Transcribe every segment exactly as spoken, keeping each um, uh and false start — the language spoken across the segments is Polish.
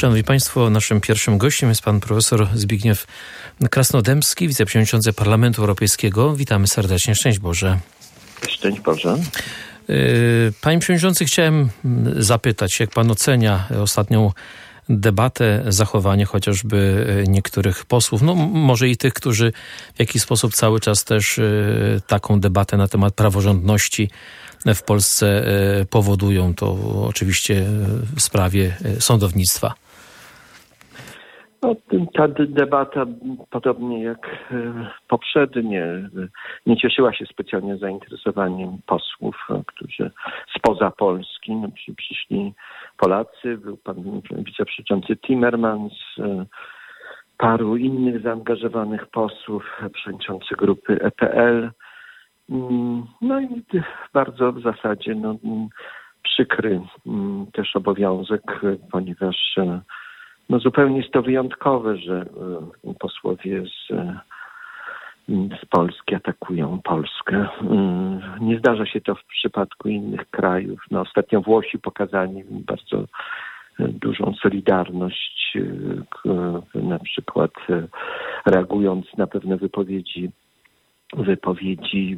Szanowni Państwo, naszym pierwszym gościem jest pan profesor Zbigniew Krasnodębski, wiceprzewodniczący Parlamentu Europejskiego. Witamy serdecznie. Szczęść Boże. Szczęść Boże. Panie przewodniczący, chciałem zapytać, jak pan ocenia ostatnią debatę, zachowanie chociażby niektórych posłów, no może i tych, którzy w jakiś sposób cały czas też taką debatę na temat praworządności w Polsce powodują, to oczywiście w sprawie sądownictwa. No, ta debata, podobnie jak poprzednie, nie cieszyła się specjalnie zainteresowaniem posłów, którzy spoza Polski, no, przyszli Polacy, był pan wiceprzewodniczący Timmermans, paru innych zaangażowanych posłów, przewodniczący grupy E P L. No i bardzo w zasadzie no, przykry też obowiązek, ponieważ no, zupełnie jest to wyjątkowe, że posłowie z, z Polski atakują Polskę. Nie zdarza się to w przypadku innych krajów. No, ostatnio Włosi pokazali bardzo dużą solidarność, na przykład reagując na pewne wypowiedzi wypowiedzi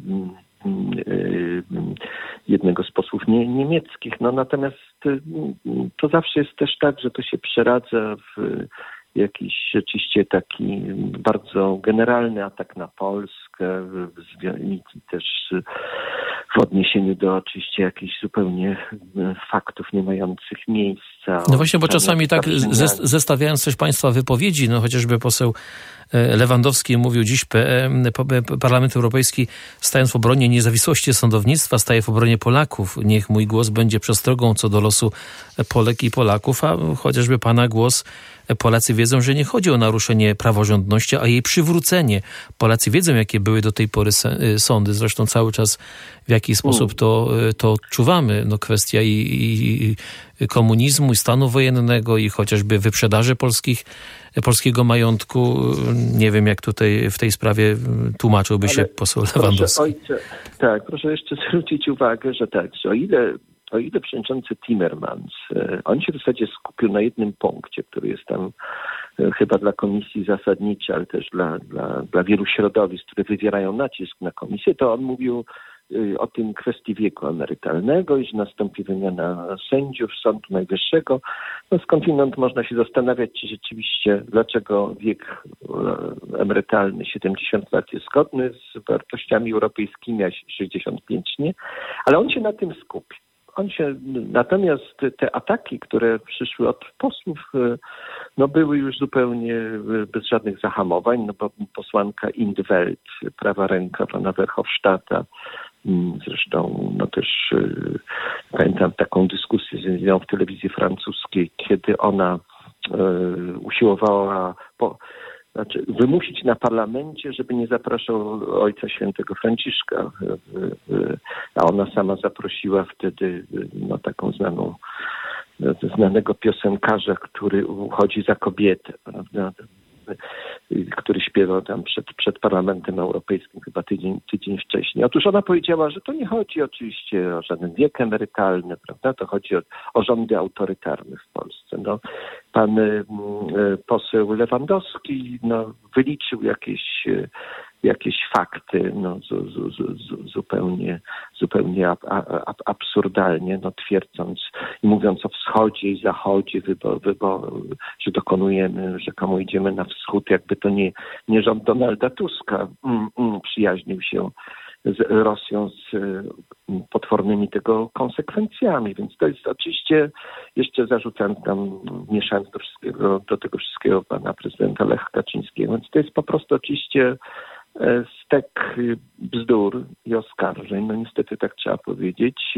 jednego z posłów nie, niemieckich. No natomiast to zawsze jest też tak, że to się przeradza w jakiś rzeczywiście taki bardzo generalny atak na Polskę, w, w, też w odniesieniu do oczywiście jakichś zupełnie faktów nie mających miejsca. No właśnie, bo czasami tak zestawiając też państwa wypowiedzi, no chociażby poseł Lewandowski mówił dziś, Parlament Europejski, stając w obronie niezawisłości sądownictwa, staje w obronie Polaków. Niech mój głos będzie przestrogą co do losu Polek i Polaków, a chociażby pana głos, Polacy wiedzą, że nie chodzi o naruszenie praworządności, a jej przywrócenie. Polacy wiedzą, jakie były do tej pory sądy. Zresztą cały czas w jaki sposób to, to odczuwamy. No kwestia i, i, i komunizmu, i stanu wojennego, i chociażby wyprzedaży polskich, polskiego majątku. Nie wiem, jak tutaj w tej sprawie tłumaczyłby się Ale poseł Lewandowski. Ojcze, tak, proszę jeszcze zwrócić uwagę, że tak, że o ile O ile przewodniczący Timmermans, on się w zasadzie skupił na jednym punkcie, który jest tam chyba dla komisji zasadniczy, ale też dla, dla, dla wielu środowisk, które wywierają nacisk na komisję, to on mówił o tym kwestii wieku emerytalnego i że nastąpi wymiana sędziów Sądu Najwyższego. No skądinąd można się zastanawiać, czy rzeczywiście, dlaczego wiek emerytalny siedemdziesiąt lat jest zgodny z wartościami europejskimi, a sześćdziesiąt pięć nie, ale on się na tym skupi. On się, natomiast te ataki, które przyszły od posłów, no były już zupełnie bez żadnych zahamowań, no bo posłanka in 't Veld, prawa ręka pana Verhofstadta, zresztą no też pamiętam taką dyskusję z nią w telewizji francuskiej, kiedy ona usiłowała po, Znaczy, wymusić na parlamencie, żeby nie zapraszał Ojca Świętego Franciszka. A ona sama zaprosiła wtedy no, taką znaną, znanego piosenkarza, który uchodzi za kobietę, prawda? Który śpiewał tam przed, przed Parlamentem Europejskim chyba tydzień, tydzień wcześniej. Otóż ona powiedziała, że to nie chodzi oczywiście o żaden wiek emerytalny, prawda? To chodzi o, o rządy autorytarne w Polsce. No, pan y, poseł Lewandowski no, wyliczył jakieś, y, jakieś fakty no, z, z, z, zupełnie, zupełnie ab, ab, absurdalnie, no, twierdząc i mówiąc o wschodzie i zachodzie, wybor, wybor, że dokonujemy, rzekomo idziemy na wschód, jakby to nie, nie rząd Donalda Tuska mm, mm, przyjaźnił się z Rosją z potwornymi tego konsekwencjami. Więc to jest oczywiście, jeszcze zarzucam tam, mieszając do wszystkiego, do tego wszystkiego pana prezydenta Lecha Kaczyńskiego, więc to jest po prostu oczywiście stek bzdur i oskarżeń. No niestety tak trzeba powiedzieć.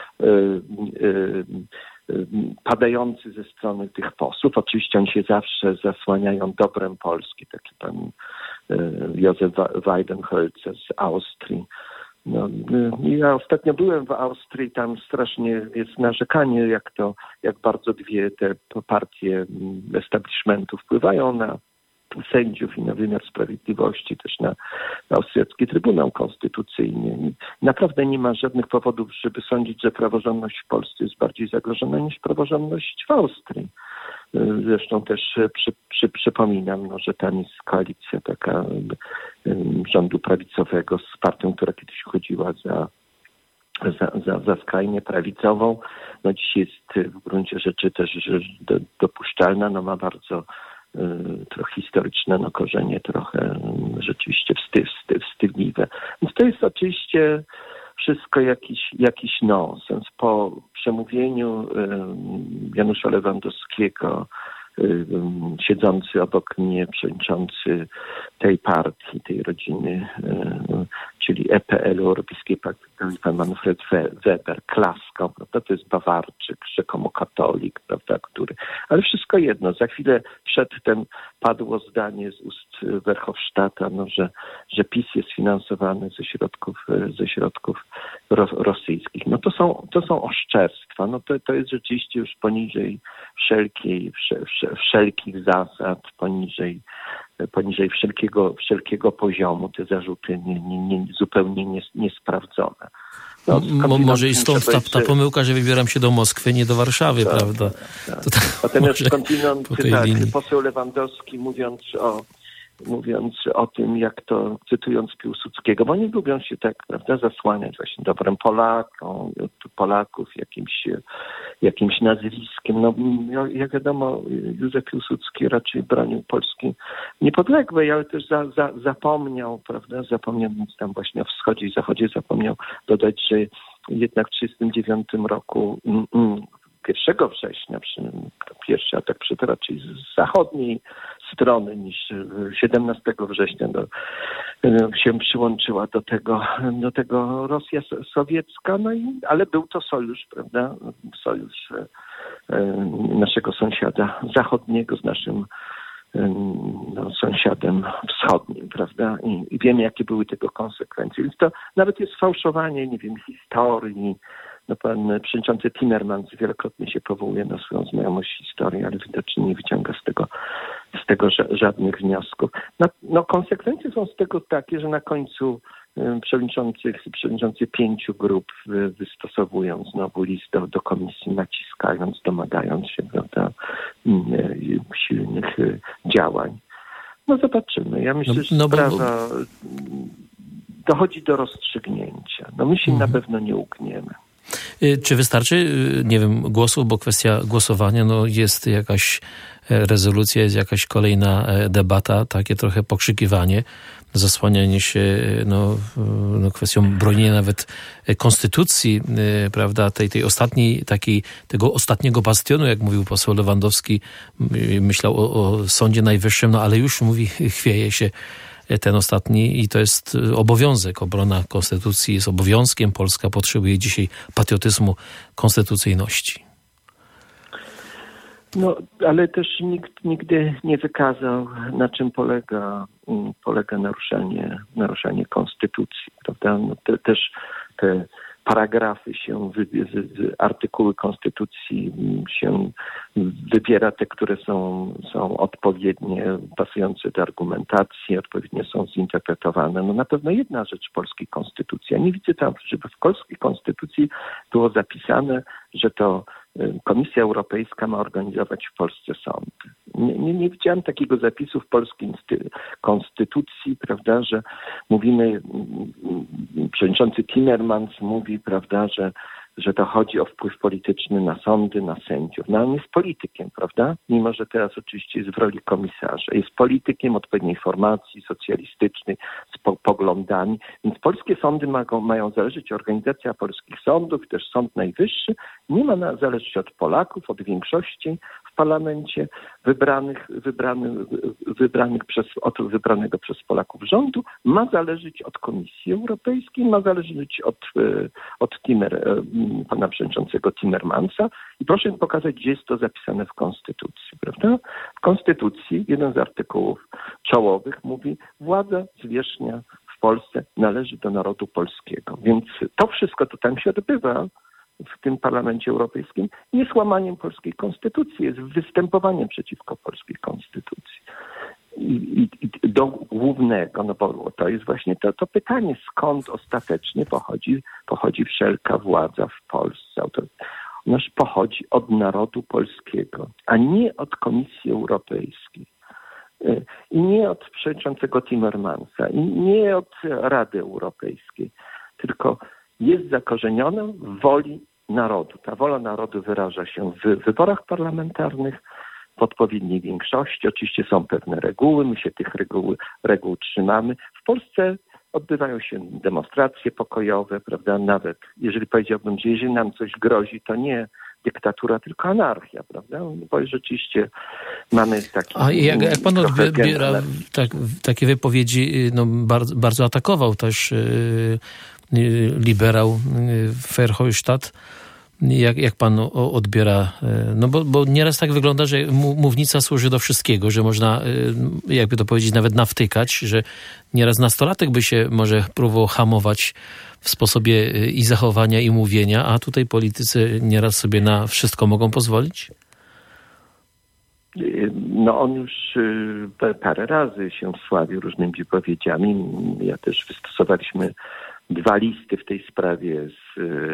Padający ze strony tych posłów. Oczywiście oni się zawsze zasłaniają dobrem Polski. Taki pan Józef Weidenholzer z Austrii. No, ja ostatnio byłem w Austrii, tam strasznie jest narzekanie, jak to, jak bardzo dwie te partie establishmentu wpływają na sędziów i na wymiar sprawiedliwości, też na, na austriacki Trybunał Konstytucyjny. Naprawdę nie ma żadnych powodów, żeby sądzić, że praworządność w Polsce jest bardziej zagrożona niż praworządność w Austrii. Zresztą też przy, przy, przypominam, no, że tam jest koalicja taka rządu prawicowego z partią, która kiedyś chodziła za, za, za, za skrajnie prawicową. No dziś jest w gruncie rzeczy też do, dopuszczalna, no ma bardzo trochę historyczne no, korzenie, trochę rzeczywiście wstyd, wstyd, wstydliwe. Więc to jest oczywiście wszystko jakiś, jakiś nonsens. Po przemówieniu Janusza Lewandowskiego, siedzący obok mnie przewodniczący tej partii, tej rodziny, czyli E P L u, Europejskiej Partii, pan Manfred Weber, klaskał, prawda? To jest Bawarczyk, rzekomo katolik, prawda, który... Ale wszystko jedno, za chwilę przedtem padło zdanie z ust Verhofstadta, no, że, że PiS jest finansowany ze środków, ze środków ro, rosyjskich. No to są, to są oszczerstwa, no to, to jest rzeczywiście już poniżej wszelkiej, wsze, wsze, wszelkich zasad, poniżej poniżej wszelkiego, wszelkiego poziomu, te zarzuty nie, nie, nie, zupełnie nie, niesprawdzone. No, M- może i stąd ta, ta pomyłka, że wybieram się do Moskwy, nie do Warszawy, tak, prawda? Tak. To, to Natomiast skądinąd tak, poseł Lewandowski mówiąc o mówiąc o tym, jak to, cytując Piłsudskiego, bo oni lubią się tak, prawda, zasłaniać właśnie dobrem Polakom, Polaków jakimś, jakimś nazwiskiem. No, jak wiadomo, Józef Piłsudski raczej bronił Polski niepodległej, ale też za, za, zapomniał, prawda, zapomniał, więc tam właśnie o wschodzie i zachodzie zapomniał dodać, że jednak w tysiąc dziewięćset trzydziestym dziewiątym roku mm, mm, pierwszego września, przy, pierwszy atak przyszedł raczej z zachodniej strony niż siedemnastego września do, się przyłączyła do tego, do tego Rosja sowiecka, no i, ale był to sojusz, prawda, sojusz naszego sąsiada zachodniego z naszym no, sąsiadem wschodnim, prawda, I, i wiemy, jakie były tego konsekwencje, więc to nawet jest fałszowanie, nie wiem, historii. No, pan przewodniczący Timmermans wielokrotnie się powołuje na swoją znajomość historii, ale widocznie nie wyciąga z tego, z tego żadnych wniosków. No, no konsekwencje są z tego takie, że na końcu przewodniczący, przewodniczący pięciu grup wystosowują znowu list do, do komisji, naciskając, domagając się, prawda, silnych działań. No zobaczymy. Ja myślę, że no, no, sprawa bo... dochodzi do rozstrzygnięcia. No my się mhm. na pewno nie ugniemy. Czy wystarczy, nie wiem, głosów, bo kwestia głosowania, no jest jakaś rezolucja, jest jakaś kolejna debata, takie trochę pokrzykiwanie, zasłanianie się no, no kwestią bronienia nawet konstytucji, prawda, tej, tej ostatniej, takiej, tego ostatniego bastionu, jak mówił poseł Lewandowski, myślał o, o Sądzie Najwyższym, no ale już mówi, chwieje się ten ostatni i to jest obowiązek. Obrona konstytucji jest obowiązkiem. Polska potrzebuje dzisiaj patriotyzmu, konstytucyjności. No, ale też nikt nigdy nie wykazał, na czym polega, polega naruszanie, naruszanie konstytucji, prawda? No, te, też te paragrafy się, wy, wy, artykuły konstytucji się wybiera te, które są, są odpowiednie, pasujące do argumentacji, odpowiednio są zinterpretowane. No na pewno jedna rzecz polskiej konstytucji. Ja nie widzę tam, żeby w polskiej konstytucji było zapisane, że to Komisja Europejska ma organizować w Polsce sądy. Nie, nie, nie widziałem takiego zapisu w polskiej konstytucji, prawda, że mówimy, przewodniczący Timmermans mówi, prawda, że, że to chodzi o wpływ polityczny na sądy, na sędziów. No on jest politykiem, prawda? Mimo że teraz oczywiście jest w roli komisarza. Jest politykiem odpowiedniej formacji socjalistycznej z po, poglądami. Więc polskie sądy ma, mają zależeć, organizacja polskich sądów, też Sąd Najwyższy, nie ma na, zależeć od Polaków, od większości w parlamencie wybranych, wybranych, wybranych przez, od wybranego przez Polaków rządu, ma zależeć od Komisji Europejskiej, ma zależeć od, od Timmer, pana przewodniczącego Timmermansa i proszę mi pokazać, gdzie jest to zapisane w Konstytucji, prawda? W Konstytucji jeden z artykułów czołowych mówi, władza zwierzchnia w Polsce należy do narodu polskiego. Więc to wszystko, co tam się odbywa w tym Parlamencie Europejskim, jest łamaniem polskiej konstytucji, jest występowaniem przeciwko polskiej konstytucji. I, i, i do głównego, no bo to jest właśnie to, to pytanie, skąd ostatecznie pochodzi, pochodzi wszelka władza w Polsce. nasz pochodzi od narodu polskiego, a nie od Komisji Europejskiej. I nie od przewodniczącego Timmermansa, i nie od Rady Europejskiej, tylko jest zakorzeniona w woli narodu. Ta wola narodu wyraża się w wyborach parlamentarnych, w odpowiedniej większości. Oczywiście są pewne reguły, my się tych reguł, reguł trzymamy. W Polsce odbywają się demonstracje pokojowe, prawda? Nawet jeżeli powiedziałbym, że jeżeli nam coś grozi, to nie dyktatura, tylko anarchia, prawda? Bo rzeczywiście mamy taki... A jak, jak pan odbiera tak, takie wypowiedzi, no bardzo, bardzo atakował też yy, liberał Verhofstadt. Jak, jak pan odbiera, no bo, bo nieraz tak wygląda, że mównica służy do wszystkiego, że można, jakby to powiedzieć, nawet nawtykać, że nieraz nastolatek by się może próbował hamować w sposobie i zachowania, i mówienia, a tutaj politycy nieraz sobie na wszystko mogą pozwolić? No on już parę razy się sławił różnymi wypowiedziami. Ja też wystosowaliśmy dwa listy w tej sprawie z,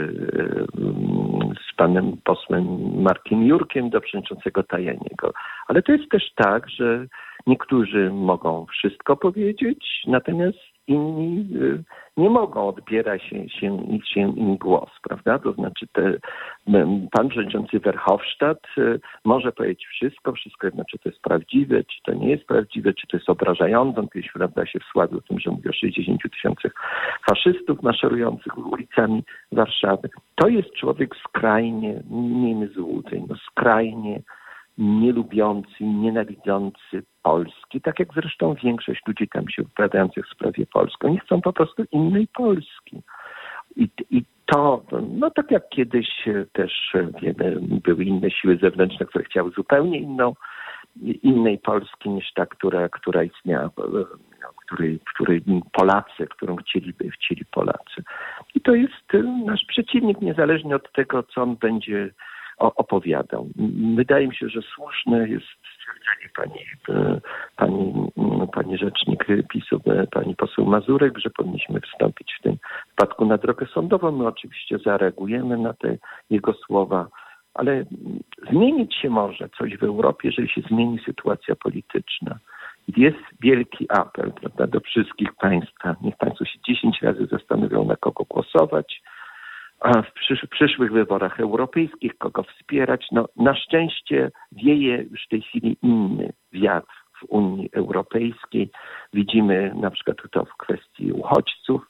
z panem posłem Markiem Jurkiem do przewodniczącego Tajaniego. Ale to jest też tak, że niektórzy mogą wszystko powiedzieć, natomiast inni nie mogą, odbiera się, się, się im głos, prawda? To znaczy te, pan przewodniczący Verhofstadt może powiedzieć wszystko, wszystko jedno, czy to jest prawdziwe, czy to nie jest prawdziwe, czy to jest obrażające. On kiedyś, prawda, się wsławił tym, że mówi o sześćdziesięciu tysiącach faszystów maszerujących ulicami Warszawy. To jest człowiek skrajnie, nie miejmy złudzeń, no skrajnie nielubiący, nienawidzący Polski, tak jak zresztą większość ludzi tam się wypowiadających w sprawie Polski. Oni chcą po prostu innej Polski. I, i to, no tak jak kiedyś też wiemy, były inne siły zewnętrzne, które chciały zupełnie inną, innej Polski niż ta, która, która istniała, w której, w której Polacy, którą chcieliby, chcieli Polacy. I to jest nasz przeciwnik, niezależnie od tego, co on będzie opowiadał. Wydaje mi się, że słuszne jest stwierdzenie pani, pani, pani rzecznik PiS-u, pani poseł Mazurek, że powinniśmy wstąpić w tym wypadku na drogę sądową. My oczywiście zareagujemy na te jego słowa, ale zmienić się może coś w Europie, jeżeli się zmieni sytuacja polityczna. Jest wielki apel, prawda, do wszystkich państwa. Niech państwo się dziesięć razy zastanowią, na kogo głosować, a w przysz- przyszłych wyborach europejskich kogo wspierać. No, na szczęście wieje już w tej chwili inny wiatr w Unii Europejskiej. Widzimy na przykład to w kwestii uchodźców.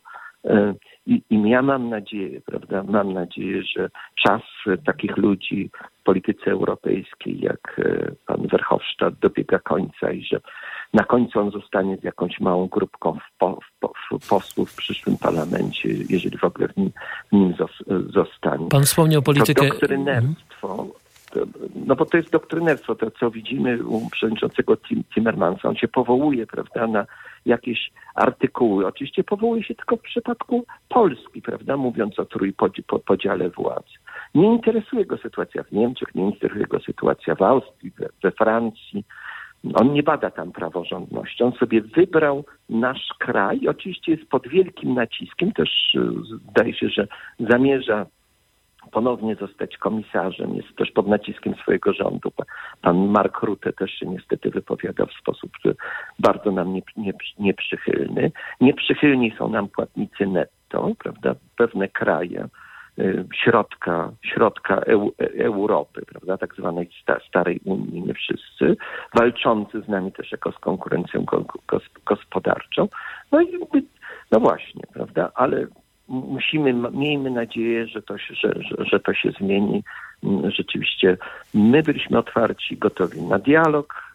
I, i ja mam nadzieję, prawda, mam nadzieję, że czas takich ludzi w polityce europejskiej jak pan Verhofstadt dobiega końca i że na końcu on zostanie z jakąś małą grupką w po, w po, w posłów w przyszłym parlamencie, jeżeli w ogóle w nim, w nim zostanie. Pan wspomniał politykę... To doktrynerstwo, to, no bo to jest doktrynerstwo, to co widzimy u przewodniczącego Tim, Timmermansa. On się powołuje, prawda, na jakieś artykuły. Oczywiście powołuje się tylko w przypadku Polski, prawda, mówiąc o trójpodziale władzy. Nie interesuje go sytuacja w Niemczech, nie interesuje go sytuacja w Austrii, we, we Francji. On nie bada tam praworządności. On sobie wybrał nasz kraj i oczywiście jest pod wielkim naciskiem. Też zdaje się, że zamierza ponownie zostać komisarzem. Jest też pod naciskiem swojego rządu. Pan Mark Rutte też się niestety wypowiada w sposób bardzo nam nie, nie, nieprzychylny. Nieprzychylni są nam płatnicy netto, prawda? Pewne kraje środka, środka Eu, Europy, prawda, tak zwanej starej Unii, nie wszyscy, walczący z nami też jako z konkurencją gospodarczą. No i no właśnie, prawda, ale musimy, miejmy nadzieję, że to się, że, że, że to się zmieni. Rzeczywiście my byliśmy otwarci, gotowi na dialog.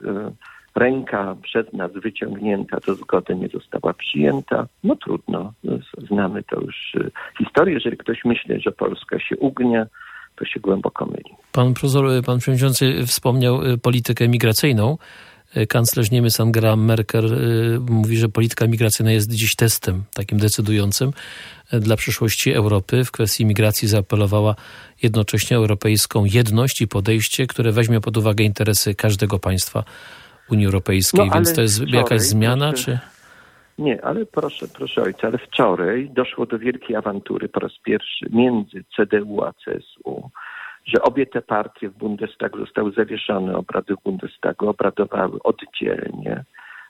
Ręka przez nas wyciągnięta do zgody nie została przyjęta. No trudno, znamy to już historię. Jeżeli ktoś myśli, że Polska się ugnie, to się głęboko myli. Pan profesor, pan przewodniczący wspomniał politykę migracyjną. Kanclerz Niemiec Angela Merkel mówi, że polityka migracyjna jest dziś testem takim decydującym dla przyszłości Europy. W kwestii migracji zaapelowała jednocześnie o europejską jedność i podejście, które weźmie pod uwagę interesy każdego państwa Unii Europejskiej, no, więc to jest wczoraj, jakaś zmiana, proszę, czy... Nie, ale proszę, proszę ojca, ale wczoraj doszło do wielkiej awantury po raz pierwszy między C D U a C S U. że obie te partie w Bundestagu zostały zawieszone, obrady w Bundestagu obradowały oddzielnie.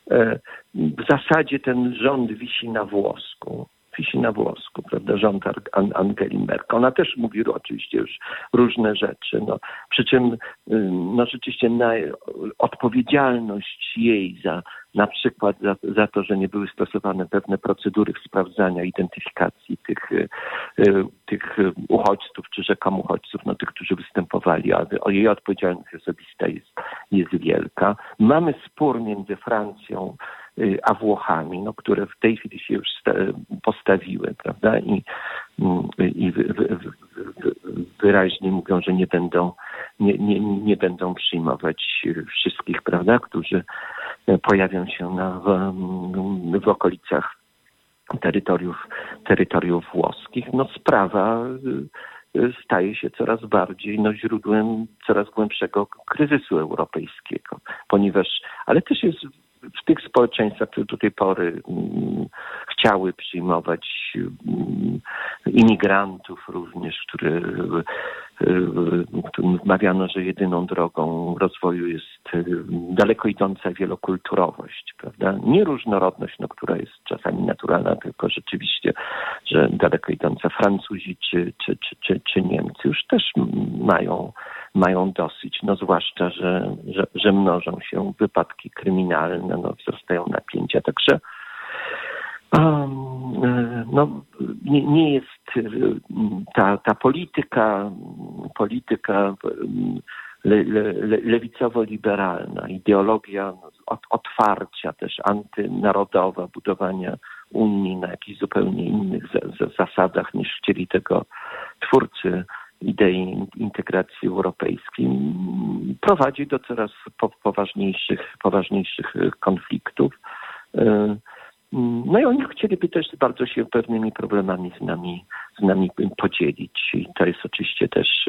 W zasadzie ten rząd wisi na włosku. Wisi na włosku, prawda, rząd Angeli Merkel. Ona też mówi oczywiście już różne rzeczy, no, przy czym no, rzeczywiście na, odpowiedzialność jej za na przykład za, za to, że nie były stosowane pewne procedury sprawdzania, identyfikacji tych, tych uchodźców, czy rzekomo uchodźców, no tych, którzy występowali, ale o jej odpowiedzialność osobista jest, jest wielka. Mamy spór między Francją a Włochami, no, które w tej chwili się już postawiły, prawda, i, i wy, wy, wy, wyraźnie mówią, że nie będą, nie, nie, nie będą przyjmować wszystkich, prawda, którzy pojawią się na, w, w okolicach terytoriów, terytoriów włoskich. No, sprawa staje się coraz bardziej no, źródłem coraz głębszego kryzysu europejskiego, ponieważ, ale też jest w tych społeczeństwach, które do tej pory um, chciały przyjmować um, imigrantów również, które, um, którym wmawiano, że jedyną drogą rozwoju jest um, daleko idąca wielokulturowość, prawda? Nie różnorodność, no, która jest czasami naturalna, tylko rzeczywiście, że daleko idąca Francuzi czy, czy, czy, czy, czy Niemcy już też mają mają dosyć, no zwłaszcza, że, że, że mnożą się wypadki kryminalne, no wzrastają napięcia, także um, no, nie, nie jest ta, ta polityka, polityka le, le, le, lewicowo-liberalna, ideologia od, otwarcia też antynarodowa, budowania Unii na jakichś zupełnie innych za, za zasadach niż chcieli tego twórcy idei integracji europejskiej, prowadzi do coraz poważniejszych, poważniejszych konfliktów. No i oni chcieliby też bardzo się pewnymi problemami z nami, z nami podzielić. I to jest oczywiście też,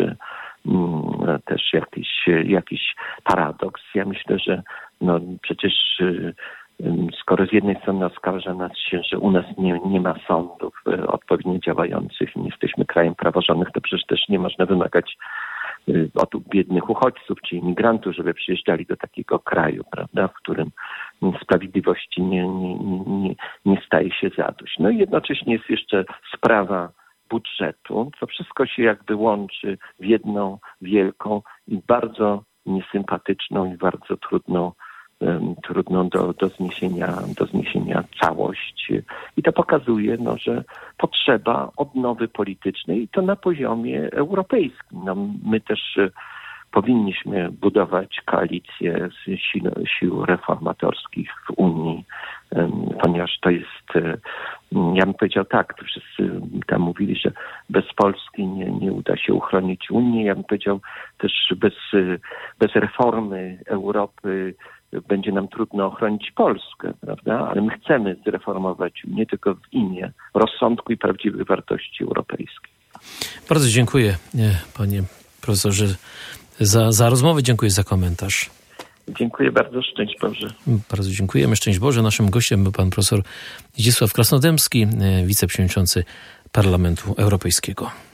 też jakiś, jakiś paradoks. Ja myślę, że no przecież skoro z jednej strony oskarża nas się, że u nas nie, nie ma sądów odpowiednio działających i nie jesteśmy krajem praworządnych, to przecież też nie można wymagać od biednych uchodźców czy imigrantów, żeby przyjeżdżali do takiego kraju, prawda, w którym sprawiedliwości nie, nie, nie, nie staje się zadość. No i jednocześnie jest jeszcze sprawa budżetu. To wszystko się jakby łączy w jedną wielką i bardzo niesympatyczną i bardzo trudną trudną do, do, zniesienia, do zniesienia całość. I to pokazuje, no, że potrzeba odnowy politycznej i to na poziomie europejskim. No, my też powinniśmy budować koalicję z sił, sił reformatorskich w Unii, ponieważ to jest, ja bym powiedział tak, to wszyscy tam mówili, że bez Polski nie, nie uda się uchronić Unii. Ja bym powiedział też bez, bez reformy Europy będzie nam trudno ochronić Polskę, prawda? Ale my chcemy zreformować nie tylko w imię rozsądku i prawdziwych wartości europejskich. Bardzo dziękuję, panie profesorze, za, za rozmowę. Dziękuję za komentarz. Dziękuję bardzo. Szczęść Boże. Bardzo dziękujemy. Szczęść Boże. Naszym gościem był pan profesor Zdzisław Krasnodębski, wiceprzewodniczący Parlamentu Europejskiego.